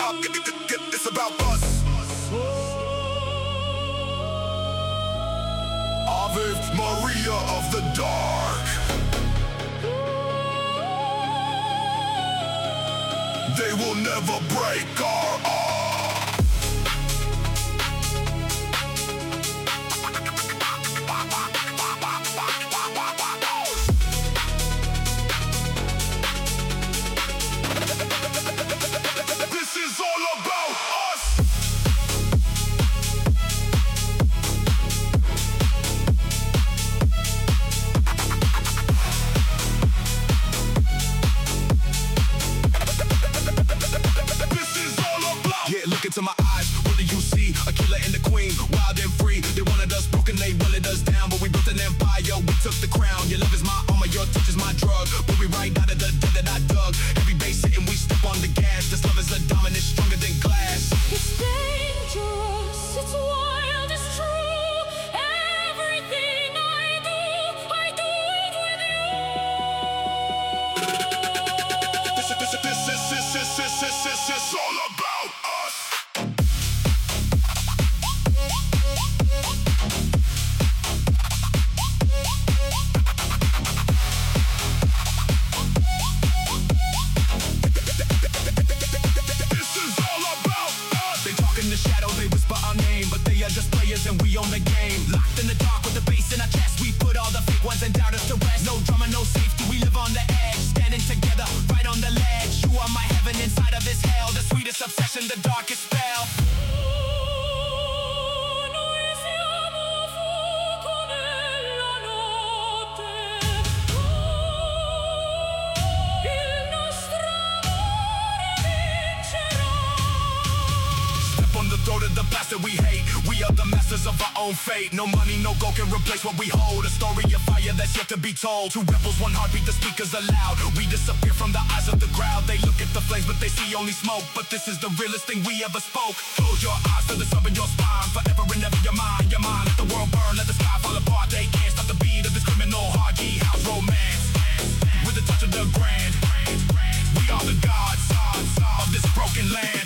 It's about us. Ave Maria of the dark. They will never break our arm. This is all about us. Look into my eyes, what do you see? A killer and the queen, wild and free. They wanted us broken, they wanted us down, but we built an empire, we took the crown. Your love is my armor, your touch is my drug. But we right out of the dead that I dug. Every base hitting, we step on the gas. This love is a dominant, stronger than glass. It's dangerous, it's wild, it's true. Everything I do it with you. This is all about us. They whisper our name, but they are just players and we own the game. Locked in the dark with the bass in our chest, we put all the fake ones and doubters to rest. No drama, no safety, we live on the edge, standing together, right on the ledge. You are my heaven inside of this hell, the sweetest obsession, the darkest spell. Throat of the bastard we hate. We are the masters of our own fate. No money, no gold can replace what we hold. A story of fire that's yet to be told. Two rebels, one heartbeat, the speakers are loud. We disappear from the eyes of the crowd. They look at the flames, but they see only smoke. But this is the realest thing we ever spoke. Close your eyes to the sub in your spine. Forever and ever your mind. Let the world burn, let the sky fall apart. They can't stop the beat of this criminal Hardy house romance. With a touch of the grand, we are the gods of this broken land.